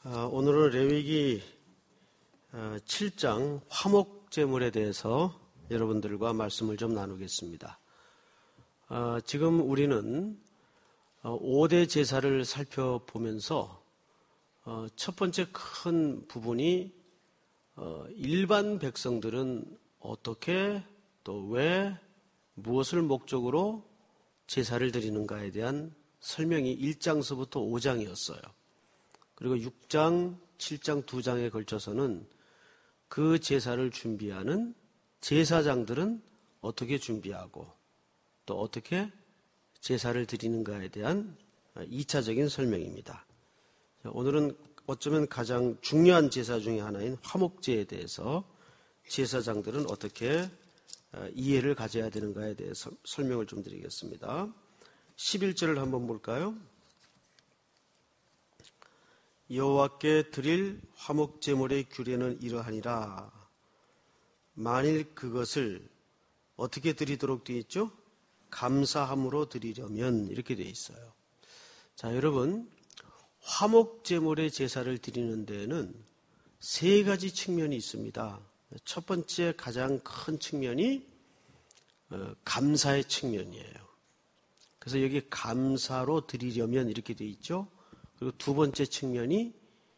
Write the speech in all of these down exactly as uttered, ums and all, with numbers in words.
오늘은 레위기 칠 장 화목제물에 대해서 여러분들과 말씀을 좀 나누겠습니다. 지금 우리는 오 대 제사를 살펴보면서 첫 번째 큰 부분이 일반 백성들은 어떻게 또 왜 무엇을 목적으로 제사를 드리는가에 대한 설명이 일 장서부터 오 장이었어요. 그리고 육 장, 칠 장 두 장에 걸쳐서는 그 제사를 준비하는 제사장들은 어떻게 준비하고 또 어떻게 제사를 드리는가에 대한 이 차적인 설명입니다. 오늘은 어쩌면 가장 중요한 제사 중에 하나인 화목제에 대해서 제사장들은 어떻게 이해를 가져야 되는가에 대해서 설명을 좀 드리겠습니다. 십일 절을 한번 볼까요? 여호와께 드릴 화목제물의 규례는 이러하니라. 만일 그것을 어떻게 드리도록 되어 있죠? 감사함으로 드리려면 이렇게 되어 있어요. 자, 여러분, 화목제물의 제사를 드리는 데에는 세 가지 측면이 있습니다. 첫 번째 가장 큰 측면이 감사의 측면이에요. 그래서 여기 감사로 드리려면 이렇게 되어 있죠. 그리고 두 번째 측면이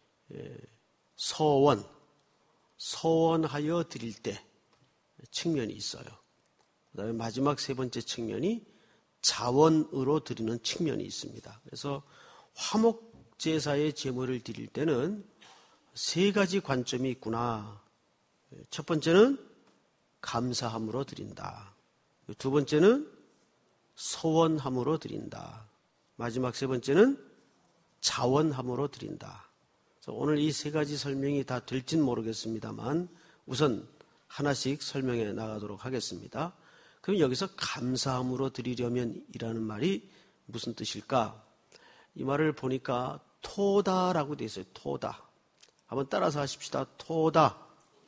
서원, 서원하여 드릴 때 측면이 있어요. 그 다음에 마지막 세 번째 측면이 자원으로 드리는 측면이 있습니다. 그래서 화목제사의 제물을 드릴 때는 세 가지 관점이 있구나. 첫 번째는 감사함으로 드린다. 두 번째는 서원함으로 드린다. 마지막 세 번째는 자원함으로 드린다. 그래서 오늘 이 세 가지 설명이 다 될진 모르겠습니다만 우선 하나씩 설명해 나가도록 하겠습니다. 그럼 여기서 감사함으로 드리려면 이라는 말이 무슨 뜻일까? 이 말을 보니까 토다라고 되어 있어요. 토다. 한번 따라서 하십시다. 토다.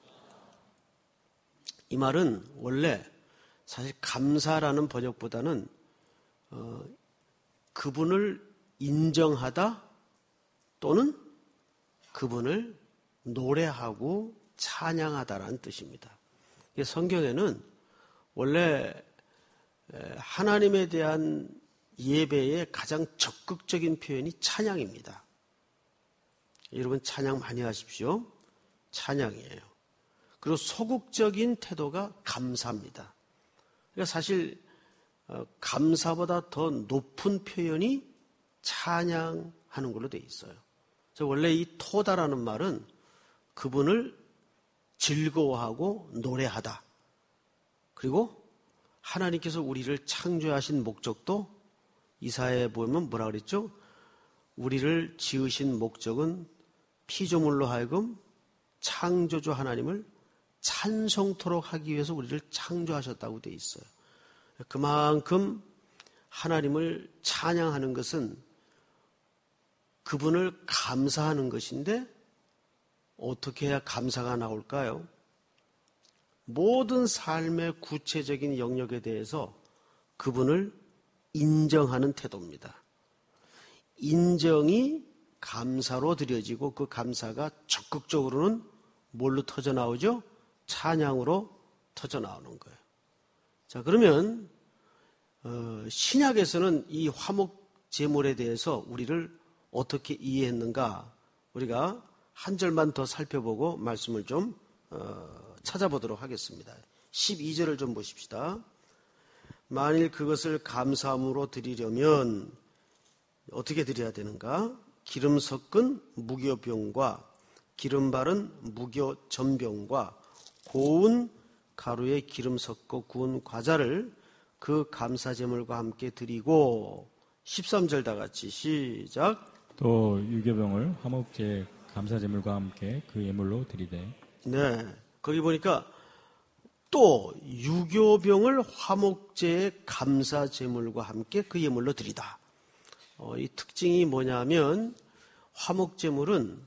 이 말은 원래 사실 감사라는 번역보다는 어, 그분을 인정하다 또는 그분을 노래하고 찬양하다라는 뜻입니다. 성경에는 원래 하나님에 대한 예배의 가장 적극적인 표현이 찬양입니다. 여러분 찬양 많이 하십시오. 찬양이에요. 그리고 소극적인 태도가 감사입니다. 그러니까 사실 감사보다 더 높은 표현이 찬양하는 걸로 되어 있어요. 그래서 원래 이 토다라는 말은 그분을 즐거워하고 노래하다. 그리고 하나님께서 우리를 창조하신 목적도 이사야에 보면 뭐라 그랬죠? 우리를 지으신 목적은 피조물로 하여금 창조주 하나님을 찬송토록 하기 위해서 우리를 창조하셨다고 되어 있어요. 그만큼 하나님을 찬양하는 것은 그분을 감사하는 것인데 어떻게 해야 감사가 나올까요? 모든 삶의 구체적인 영역에 대해서 그분을 인정하는 태도입니다. 인정이 감사로 드려지고 그 감사가 적극적으로는 뭘로 터져 나오죠? 찬양으로 터져 나오는 거예요. 자, 그러면 어, 신약에서는 이 화목 제물에 대해서 우리를 어떻게 이해했는가? 우리가 한 절만 더 살펴보고 말씀을 좀 어, 찾아보도록 하겠습니다. 십이 절을 좀 보십시다. 만일 그것을 감사함으로 드리려면 어떻게 드려야 되는가? 기름 섞은 무교병과 기름 바른 무교전병과 고운 가루에 기름 섞어 구운 과자를 그 감사제물과 함께 드리고 십삼 절 다 같이 시작. 또 유교병을 화목제 감사제물과 함께 그 예물로 드리되. 네, 거기 보니까 또 유교병을 화목제의 감사제물과 함께 그 예물로 드리다. 어, 이 특징이 뭐냐면 화목제물은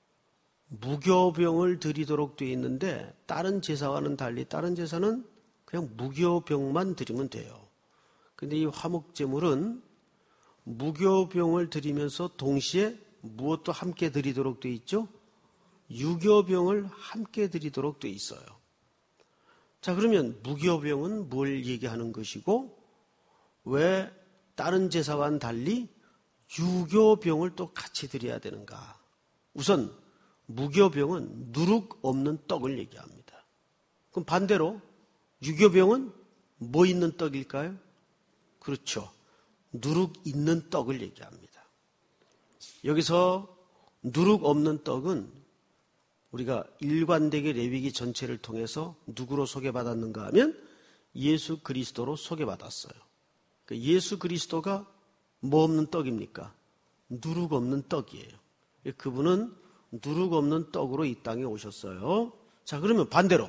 무교병을 드리도록 되어 있는데 다른 제사와는 달리 다른 제사는 그냥 무교병만 드리면 돼요. 근데 이 화목제물은 무교병을 드리면서 동시에 무엇도 함께 드리도록 돼 있죠? 유교병을 함께 드리도록 돼 있어요. 자, 그러면 무교병은 뭘 얘기하는 것이고 왜 다른 제사와는 달리 유교병을 또 같이 드려야 되는가? 우선 무교병은 누룩 없는 떡을 얘기합니다. 그럼 반대로 유교병은 뭐 있는 떡일까요? 그렇죠. 누룩 있는 떡을 얘기합니다. 여기서 누룩 없는 떡은 우리가 일관되게 레위기 전체를 통해서 누구로 소개받았는가 하면 예수 그리스도로 소개받았어요. 예수 그리스도가 뭐 없는 떡입니까? 누룩 없는 떡이에요. 그분은 누룩 없는 떡으로 이 땅에 오셨어요. 자, 그러면 반대로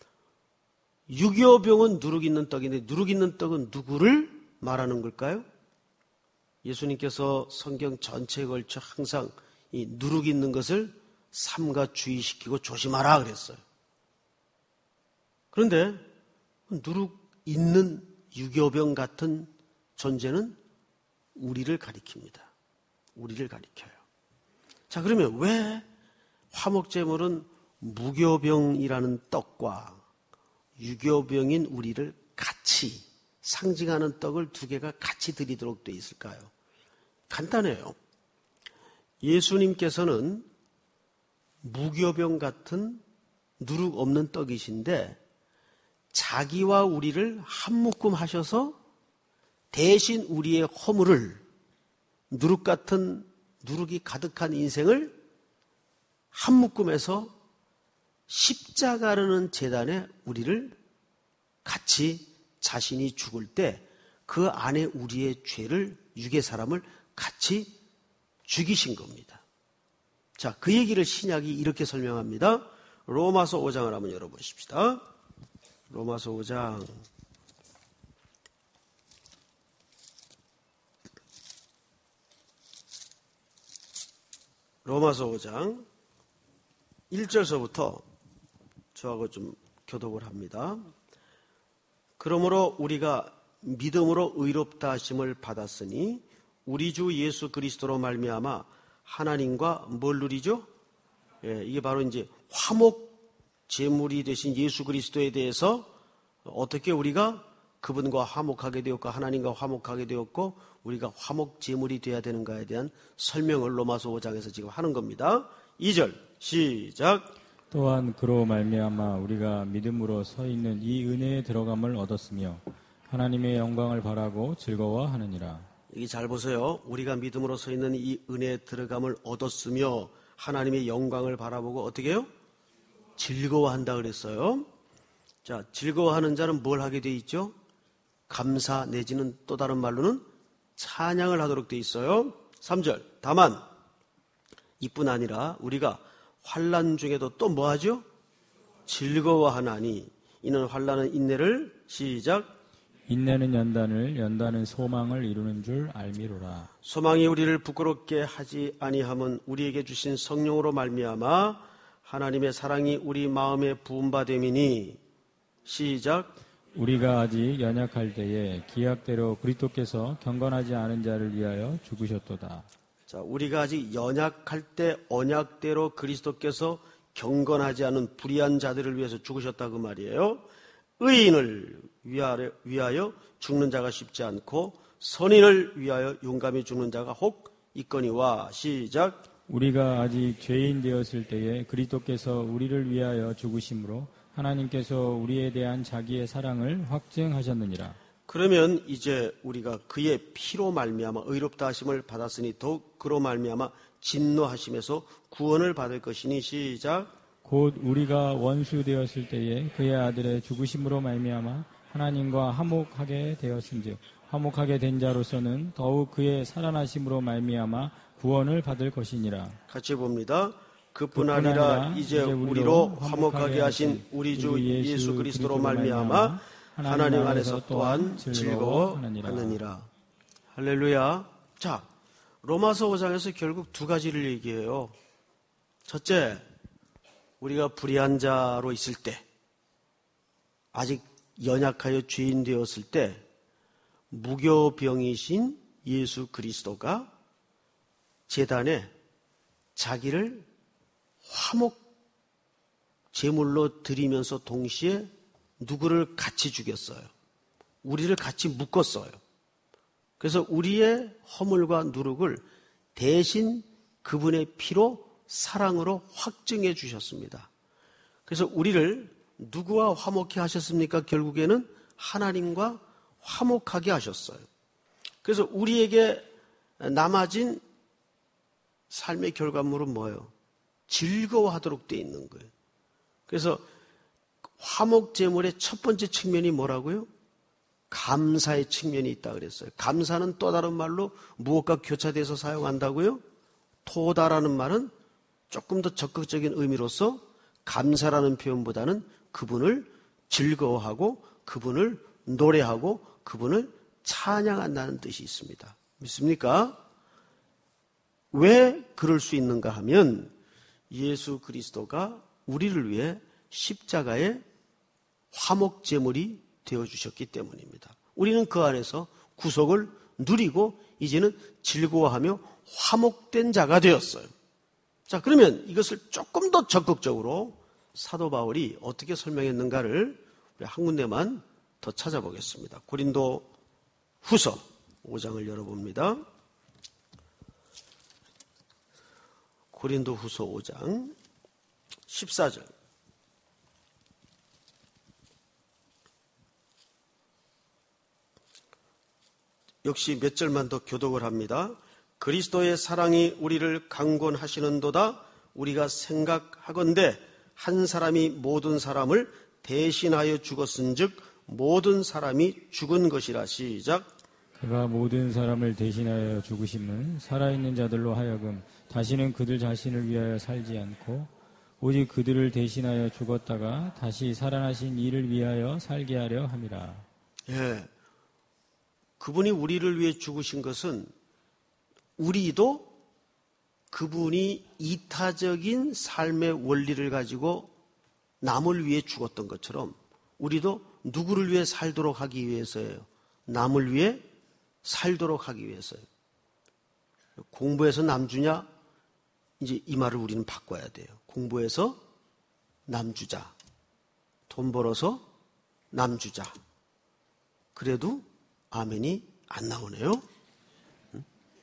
유교병은 누룩 있는 떡인데 누룩 있는 떡은 누구를 말하는 걸까요? 예수님께서 성경 전체에 걸쳐 항상 이 누룩 있는 것을 삼가 주의시키고 조심하라 그랬어요. 그런데 누룩 있는 유교병 같은 존재는 우리를 가리킵니다. 우리를 가리켜요. 자, 그러면 왜 화목제물은 무교병이라는 떡과 유교병인 우리를 같이 상징하는 떡을 두 개가 같이 드리도록 되어 있을까요? 간단해요. 예수님께서는 무교병 같은 누룩 없는 떡이신데 자기와 우리를 한 묶음 하셔서 대신 우리의 허물을 누룩 같은 누룩이 가득한 인생을 한 묶음에서 십자가라는 제단에 우리를 같이 자신이 죽을 때 그 안에 우리의 죄를 육의 사람을 같이 죽이신 겁니다. 자, 그 얘기를 신약이 이렇게 설명합니다. 로마서 오 장을 한번 열어보십시다. 로마서 오 장. 로마서 오 장 일 절서부터 저하고 좀 교독을 합니다. 그러므로 우리가 믿음으로 의롭다 하심을 받았으니 우리 주 예수 그리스도로 말미암아 하나님과 뭘 누리죠? 예, 이게 바로 이제 화목 제물이 되신 예수 그리스도에 대해서 어떻게 우리가 그분과 화목하게 되었고 하나님과 화목하게 되었고 우리가 화목 제물이 되어야 되는가에 대한 설명을 로마서 오 장에서 지금 하는 겁니다. 이 절 시작. 또한 그로 말미암아 우리가 믿음으로 서 있는 이 은혜에 들어감을 얻었으며 하나님의 영광을 바라고 즐거워하느니라. 여기 잘 보세요. 우리가 믿음으로 서 있는 이 은혜에 들어감을 얻었으며 하나님의 영광을 바라보고 어떻게 해요? 즐거워한다 그랬어요. 자, 즐거워하는 자는 뭘 하게 돼 있죠? 감사 내지는 또 다른 말로는 찬양을 하도록 돼 있어요. 삼 절. 다만 이뿐 아니라 우리가 환난 중에도 또 뭐 하죠? 즐거워하나니 이는 환난은 인내를 시작. 인내는 연단을 연단은 소망을 이루는 줄 알미로라. 소망이 우리를 부끄럽게 하지 아니함은 우리에게 주신 성령으로 말미암아 하나님의 사랑이 우리 마음에 부음받음이니 시작. 우리가 아직 연약할 때에 기약대로 그리스도께서 경건하지 않은 자를 위하여 죽으셨도다. 자, 우리가 아직 연약할 때 언약대로 그리스도께서 경건하지 않은 불의한 자들을 위해서 죽으셨다 그 말이에요. 의인을 위하여, 위하여 죽는 자가 쉽지 않고 선인을 위하여 용감히 죽는 자가 혹 있거니와 시작. 우리가 아직 죄인 되었을 때에 그리스도께서 우리를 위하여 죽으심으로 하나님께서 우리에 대한 자기의 사랑을 확증하셨느니라. 그러면 이제 우리가 그의 피로 말미암아 의롭다 하심을 받았으니 더욱 그로 말미암아 진노하심에서 구원을 받을 것이니 시작. 곧 우리가 원수 되었을 때에 그의 아들의 죽으심으로 말미암아 하나님과 화목하게 되었은즉 화목하게 된 자로서는 더욱 그의 살아나심으로 말미암아 구원을 받을 것이니라. 같이 봅니다. 그뿐 아니라 이제 우리로 화목하게 하신 우리 주 예수 그리스도로 말미암아 하나님 안에서 또한 즐거워하느니라. 할렐루야. 자, 로마서 오 장에서 결국 두 가지를 얘기해요. 첫째, 우리가 불의한 자로 있을 때, 아직 연약하여 죄인 되었을 때 무교병이신 예수 그리스도가 제단에 자기를 화목 제물로 드리면서 동시에 누구를 같이 죽였어요. 우리를 같이 묶었어요. 그래서 우리의 허물과 누룩을 대신 그분의 피로 사랑으로 확증해 주셨습니다. 그래서 우리를 누구와 화목케 하셨습니까? 결국에는 하나님과 화목하게 하셨어요. 그래서 우리에게 남아진 삶의 결과물은 뭐예요? 즐거워하도록 되어 있는 거예요. 그래서 화목 제물의 첫 번째 측면이 뭐라고요? 감사의 측면이 있다 그랬어요. 감사는 또 다른 말로 무엇과 교차돼서 사용한다고요? 토다라는 말은 조금 더 적극적인 의미로서 감사라는 표현보다는 그분을 즐거워하고 그분을 노래하고 그분을 찬양한다는 뜻이 있습니다. 믿습니까? 왜 그럴 수 있는가 하면 예수 그리스도가 우리를 위해 십자가의 화목제물이 되어주셨기 때문입니다. 우리는 그 안에서 구속을 누리고 이제는 즐거워하며 화목된 자가 되었어요. 자, 그러면 이것을 조금 더 적극적으로 사도 바울이 어떻게 설명했는가를 우리 한 군데만 더 찾아보겠습니다. 고린도 후서 오 장을 열어봅니다. 고린도 후서 오 장 십사 절. 역시 몇 절만 더 교독을 합니다. 그리스도의 사랑이 우리를 강권하시는도다. 우리가 생각하건대 한 사람이 모든 사람을 대신하여 죽었은즉 모든 사람이 죽은 것이라. 시작. 그가 모든 사람을 대신하여 죽으심은 살아있는 자들로 하여금 다시는 그들 자신을 위하여 살지 않고 오직 그들을 대신하여 죽었다가 다시 살아나신 이를 위하여 살게 하려 함이라. 예, 그분이 우리를 위해 죽으신 것은 우리도 그분이 이타적인 삶의 원리를 가지고 남을 위해 죽었던 것처럼 우리도 누구를 위해 살도록 하기 위해서예요. 남을 위해 살도록 하기 위해서요. 공부해서 남주냐? 이제 이 말을 우리는 바꿔야 돼요. 공부해서 남주자. 돈 벌어서 남주자. 그래도 아멘이 안 나오네요. 응?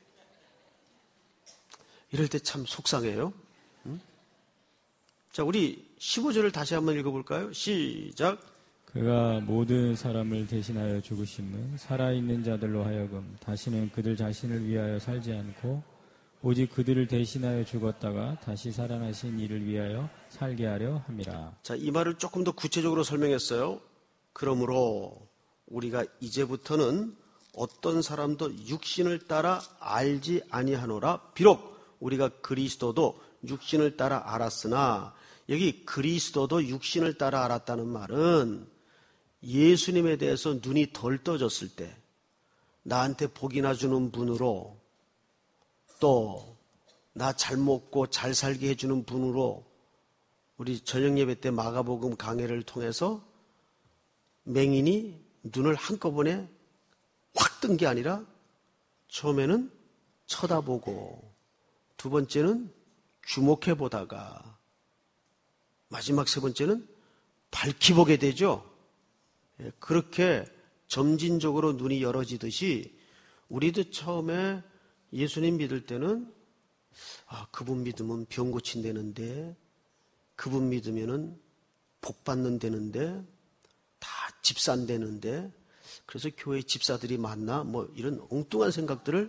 이럴 때 참 속상해요. 응? 자, 우리 십오 절을 다시 한번 읽어볼까요? 시작. 그가 모든 사람을 대신하여 죽으심은 살아있는 자들로 하여금 다시는 그들 자신을 위하여 살지 않고 오직 그들을 대신하여 죽었다가 다시 살아나신 이를 위하여 살게 하려 함이라. 자, 이 말을 조금 더 구체적으로 설명했어요. 그러므로 우리가 이제부터는 어떤 사람도 육신을 따라 알지 아니하노라. 비록 우리가 그리스도도 육신을 따라 알았으나, 여기 그리스도도 육신을 따라 알았다는 말은 예수님에 대해서 눈이 덜 떠졌을 때 나한테 복이나 주는 분으로, 또 나 잘 먹고 잘 살게 해주는 분으로, 우리 저녁 예배 때 마가복음 강해를 통해서 맹인이 눈을 한꺼번에 확 뜬 게 아니라 처음에는 쳐다보고 두 번째는 주목해 보다가 마지막 세 번째는 밝히 보게 되죠. 그렇게 점진적으로 눈이 열어지듯이 우리도 처음에 예수님 믿을 때는 아, 그분 믿으면 병 고친다는데, 그분 믿으면은 복 받는다는데, 다 집산되는데, 그래서 교회 집사들이 많나? 뭐 이런 엉뚱한 생각들을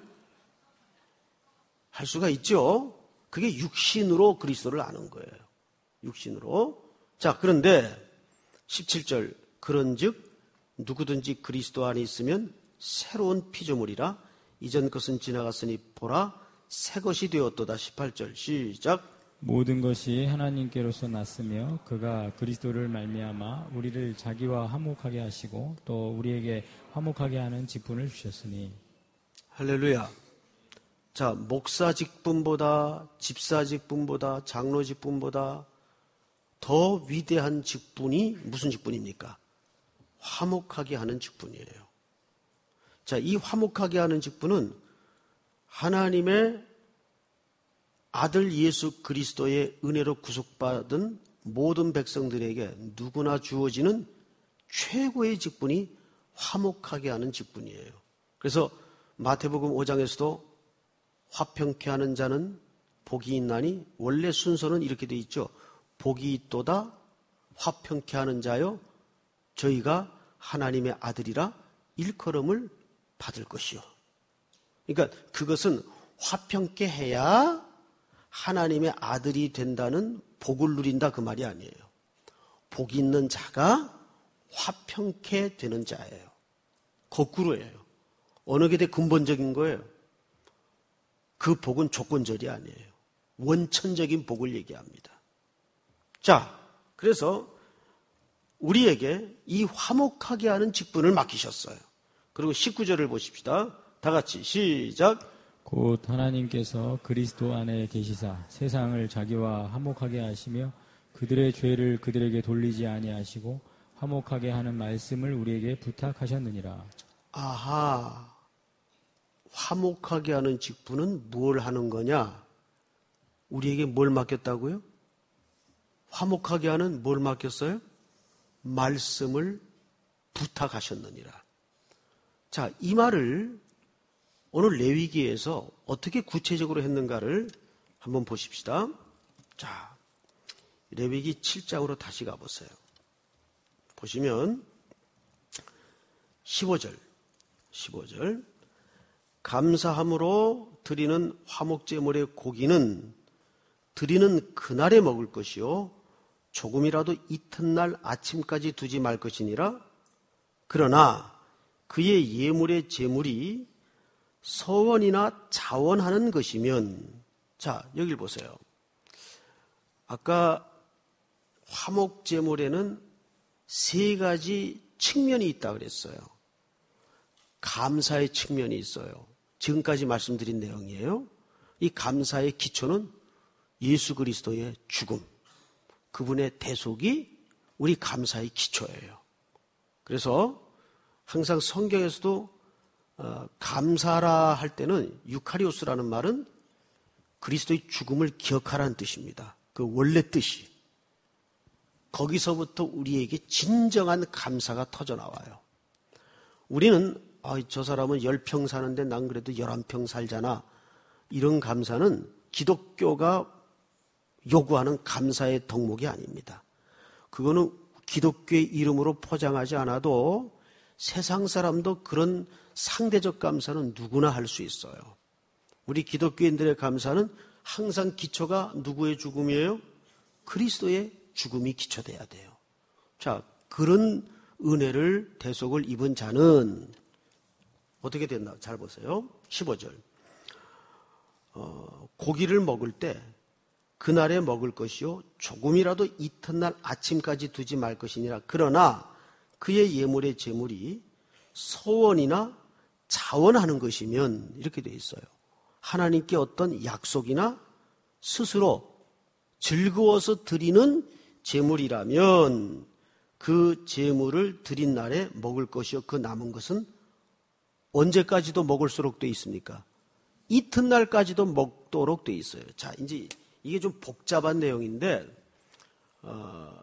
할 수가 있죠. 그게 육신으로 그리스도를 아는 거예요. 육신으로. 자, 그런데 십칠 절, 그런즉 누구든지 그리스도 안에 있으면 새로운 피조물이라. 이전 것은 지나갔으니 보라 새 것이 되었도다. 십팔 절 시작. 모든 것이 하나님께로서 났으며 그가 그리스도를 말미암아 우리를 자기와 화목하게 하시고 또 우리에게 화목하게 하는 직분을 주셨으니. 할렐루야. 자, 목사 직분보다, 집사 직분보다, 장로 직분보다 더 위대한 직분이 무슨 직분입니까? 화목하게 하는 직분이에요. 자, 이 화목하게 하는 직분은 하나님의 아들 예수 그리스도의 은혜로 구속받은 모든 백성들에게 누구나 주어지는 최고의 직분이 화목하게 하는 직분이에요. 그래서 마태복음 오 장에서도 화평케 하는 자는 복이 있나니, 원래 순서는 이렇게 돼 있죠. 복이 있도다 화평케 하는 자여 저희가 하나님의 아들이라 일컬음을 받을 것이요. 그러니까 그것은 화평케 해야 하나님의 아들이 된다는 복을 누린다 그 말이 아니에요. 복 있는 자가 화평케 되는 자예요. 거꾸로예요. 어느 게 더 근본적인 거예요. 그 복은 조건절이 아니에요. 원천적인 복을 얘기합니다. 자, 그래서 우리에게 이 화목하게 하는 직분을 맡기셨어요. 그리고 십구 절을 보십시다. 다 같이 시작. 곧 하나님께서 그리스도 안에 계시사 세상을 자기와 화목하게 하시며 그들의 죄를 그들에게 돌리지 아니하시고 화목하게 하는 말씀을 우리에게 부탁하셨느니라. 아하, 화목하게 하는 직분은 뭘 하는 거냐? 우리에게 뭘 맡겼다고요? 화목하게 하는 뭘 맡겼어요? 말씀을 부탁하셨느니라. 자, 이 말을 오늘 레위기에서 어떻게 구체적으로 했는가를 한번 보십시다. 자, 레위기 칠 장으로 다시 가보세요. 보시면 십오 절, 십오 절. 감사함으로 드리는 화목제물의 고기는 드리는 그날에 먹을 것이요 조금이라도 이튿날 아침까지 두지 말 것이니라. 그러나 그의 예물의 제물이 서원이나 자원하는 것이면, 자, 여길 보세요. 아까 화목제물에는 세 가지 측면이 있다 그랬어요. 감사의 측면이 있어요. 지금까지 말씀드린 내용이에요. 이 감사의 기초는 예수 그리스도의 죽음, 그분의 대속이 우리 감사의 기초예요. 그래서 항상 성경에서도 어, 감사라 할 때는 유카리오스라는 말은 그리스도의 죽음을 기억하라는 뜻입니다. 그 원래 뜻이. 거기서부터 우리에게 진정한 감사가 터져나와요. 우리는 아, 저 사람은 열 평 사는데 난 그래도 열한 평 살잖아. 이런 감사는 기독교가 요구하는 감사의 덕목이 아닙니다. 그거는 기독교의 이름으로 포장하지 않아도 세상 사람도 그런 상대적 감사는 누구나 할 수 있어요. 우리 기독교인들의 감사는 항상 기초가 누구의 죽음이에요? 그리스도의 죽음이 기초돼야 돼요. 자, 그런 은혜를 대속을 입은 자는 어떻게 됐나? 잘 보세요. 십오 절. 어, 고기를 먹을 때 그날에 먹을 것이요 조금이라도 이튿날 아침까지 두지 말 것이니라. 그러나 그의 예물의 제물이 서원이나 자원하는 것이면, 이렇게 되어 있어요. 하나님께 어떤 약속이나 스스로 즐거워서 드리는 제물이라면 그 제물을 드린 날에 먹을 것이요 그 남은 것은 언제까지도 먹을수록 되어 있습니까? 이튿날까지도 먹도록 되어 있어요. 자, 이제 이게 좀 복잡한 내용인데 어,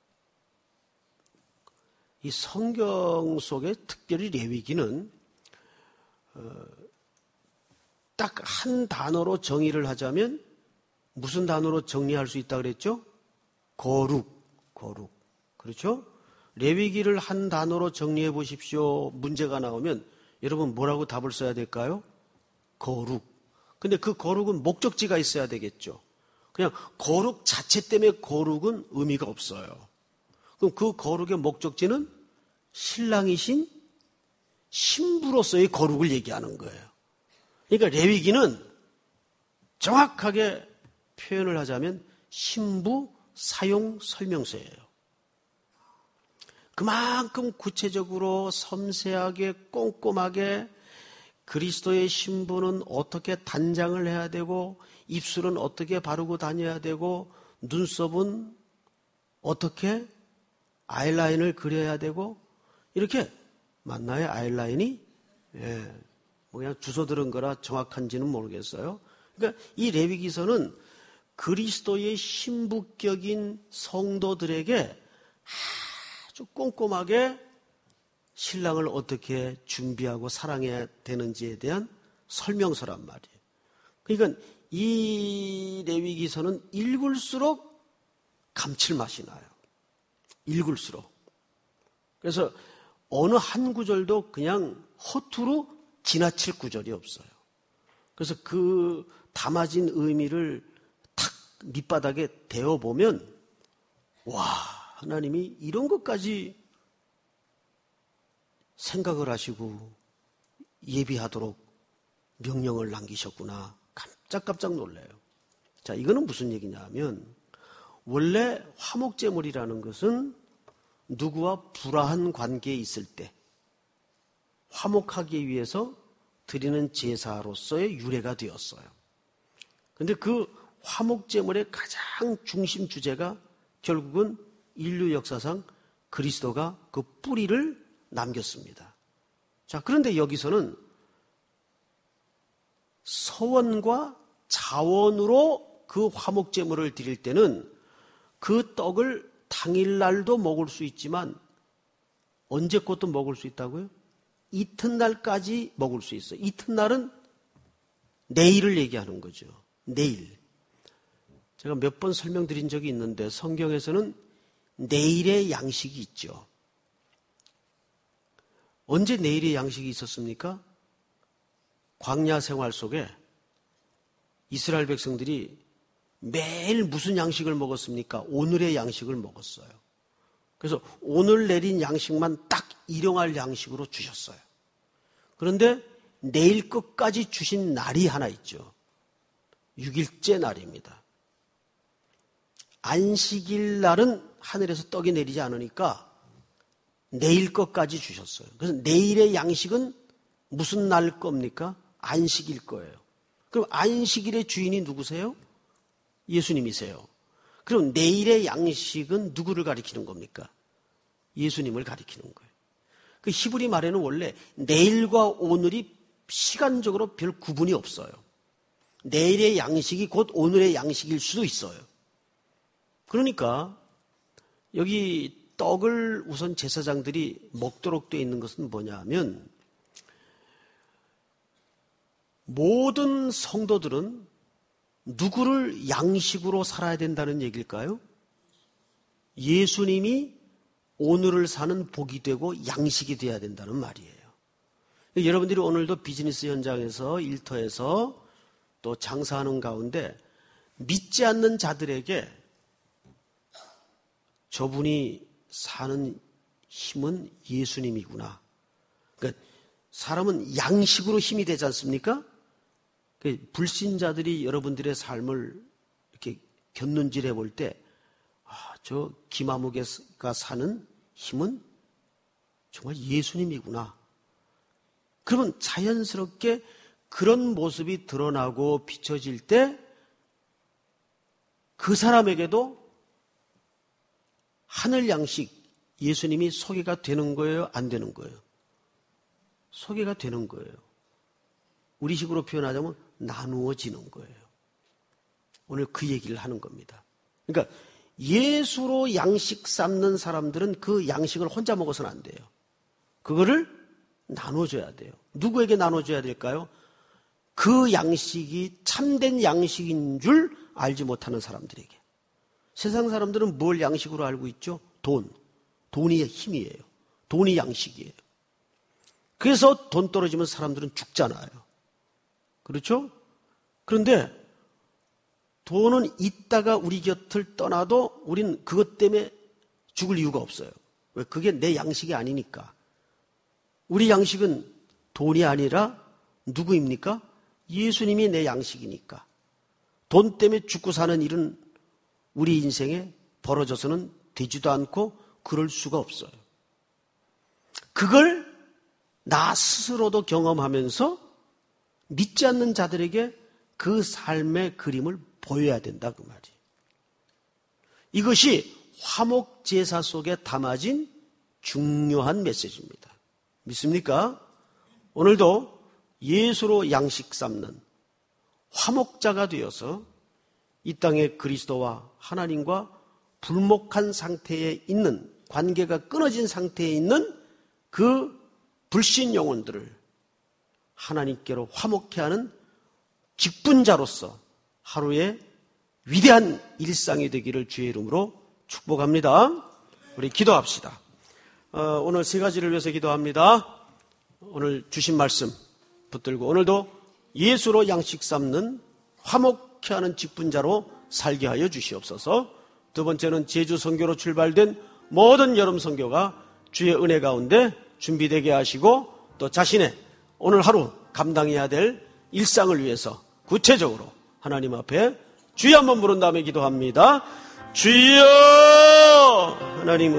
이 성경 속에 특별히 레위기는 어, 딱 한 단어로 정의를 하자면 무슨 단어로 정리할 수 있다 그랬죠? 거룩, 거룩. 그렇죠? 레위기를 한 단어로 정리해 보십시오. 문제가 나오면 여러분 뭐라고 답을 써야 될까요? 거룩. 근데 그 거룩은 목적지가 있어야 되겠죠. 그냥 거룩 자체 때문에 거룩은 의미가 없어요. 그럼 그 거룩의 목적지는 신랑이신 신부로서의 거룩을 얘기하는 거예요. 그러니까 레위기는 정확하게 표현을 하자면 신부 사용 설명서예요. 그만큼 구체적으로 섬세하게 꼼꼼하게 그리스도의 신부는 어떻게 단장을 해야 되고 입술은 어떻게 바르고 다녀야 되고 눈썹은 어떻게 아이라인을 그려야 되고 이렇게 맞나요? 아이라인이? 예, 뭐 그냥 주워 들은 거라 정확한지는 모르겠어요. 그러니까 이 레위기서는 그리스도의 신부격인 성도들에게 아주 꼼꼼하게 신랑을 어떻게 준비하고 사랑해야 되는지에 대한 설명서란 말이에요. 그러니까 이 레위기서는 읽을수록 감칠맛이 나요. 읽을수록. 그래서 어느 한 구절도 그냥 허투루 지나칠 구절이 없어요. 그래서 그 담아진 의미를 탁 밑바닥에 대어보면 와, 하나님이 이런 것까지 생각을 하시고 예비하도록 명령을 남기셨구나. 깜짝깜짝 놀라요. 자, 이거는 무슨 얘기냐 하면 원래 화목제물이라는 것은 누구와 불화한 관계에 있을 때 화목하기 위해서 드리는 제사로서의 유래가 되었어요. 그런데 그 화목제물의 가장 중심 주제가 결국은 인류 역사상 그리스도가 그 뿌리를 남겼습니다. 자, 그런데 여기서는 서원과 자원으로 그 화목제물을 드릴 때는 그 떡을 당일날도 먹을 수 있지만 언제 것도 먹을 수 있다고요? 이튿날까지 먹을 수 있어요. 이튿날은 내일을 얘기하는 거죠. 내일. 제가 몇 번 설명드린 적이 있는데 성경에서는 내일의 양식이 있죠. 언제 내일의 양식이 있었습니까? 광야 생활 속에 이스라엘 백성들이 매일 무슨 양식을 먹었습니까? 오늘의 양식을 먹었어요. 그래서 오늘 내린 양식만 딱 일용할 양식으로 주셨어요. 그런데 내일 끝까지 주신 날이 하나 있죠. 육 일째 날입니다. 안식일 날은 하늘에서 떡이 내리지 않으니까 내일 것까지 주셨어요. 그래서 내일의 양식은 무슨 날 겁니까? 안식일 거예요. 그럼 안식일의 주인이 누구세요? 예수님이세요. 그럼 내일의 양식은 누구를 가리키는 겁니까? 예수님을 가리키는 거예요. 그 히브리 말에는 원래 내일과 오늘이 시간적으로 별 구분이 없어요. 내일의 양식이 곧 오늘의 양식일 수도 있어요. 그러니까 여기 떡을 우선 제사장들이 먹도록 되어 있는 것은 뭐냐 하면 모든 성도들은 누구를 양식으로 살아야 된다는 얘기일까요? 예수님이 오늘을 사는 복이 되고 양식이 되어야 된다는 말이에요. 여러분들이 오늘도 비즈니스 현장에서 일터에서 또 장사하는 가운데 믿지 않는 자들에게 저분이 사는 힘은 예수님이구나. 그러니까 사람은 양식으로 힘이 되지 않습니까? 불신자들이 여러분들의 삶을 이렇게 곁눈질해 볼 때, 아, 저 김아무개가 사는 힘은 정말 예수님이구나. 그러면 자연스럽게 그런 모습이 드러나고 비춰질 때 그 사람에게도 하늘 양식, 예수님이 소개가 되는 거예요? 안 되는 거예요? 소개가 되는 거예요. 우리 식으로 표현하자면 나누어지는 거예요. 오늘 그 얘기를 하는 겁니다. 그러니까 예수로 양식 삼는 사람들은 그 양식을 혼자 먹어서는 안 돼요. 그거를 나눠줘야 돼요. 누구에게 나눠줘야 될까요? 그 양식이 참된 양식인 줄 알지 못하는 사람들에게. 세상 사람들은 뭘 양식으로 알고 있죠? 돈. 돈이 힘이에요. 돈이 양식이에요. 그래서 돈 떨어지면 사람들은 죽잖아요. 그렇죠? 그런데 돈은 있다가 우리 곁을 떠나도 우린 그것 때문에 죽을 이유가 없어요. 왜? 그게 내 양식이 아니니까. 우리 양식은 돈이 아니라 누구입니까? 예수님이 내 양식이니까. 돈 때문에 죽고 사는 일은 우리 인생에 벌어져서는 되지도 않고 그럴 수가 없어요. 그걸 나 스스로도 경험하면서 믿지 않는 자들에게 그 삶의 그림을 보여야 된다 그 말이에요. 이것이 화목제사 속에 담아진 중요한 메시지입니다. 믿습니까? 오늘도 예수로 양식 삼는 화목자가 되어서 이 땅의 그리스도와 하나님과 불목한 상태에 있는, 관계가 끊어진 상태에 있는 그 불신 영혼들을 하나님께로 화목케 하는 직분자로서 하루의 위대한 일상이 되기를 주의 이름으로 축복합니다. 우리 기도합시다. 어, 오늘 세 가지를 위해서 기도합니다. 오늘 주신 말씀 붙들고 오늘도 예수로 양식 삼는 화목케 하는 직분자로 살게 하여 주시옵소서. 두 번째는 제주 선교로 출발된 모든 여름 선교가 주의 은혜 가운데 준비되게 하시고 또 자신의 오늘 하루 감당해야 될 일상을 위해서 구체적으로 하나님 앞에 주여 한번 부른 다음에 기도합니다. 주여! 하나님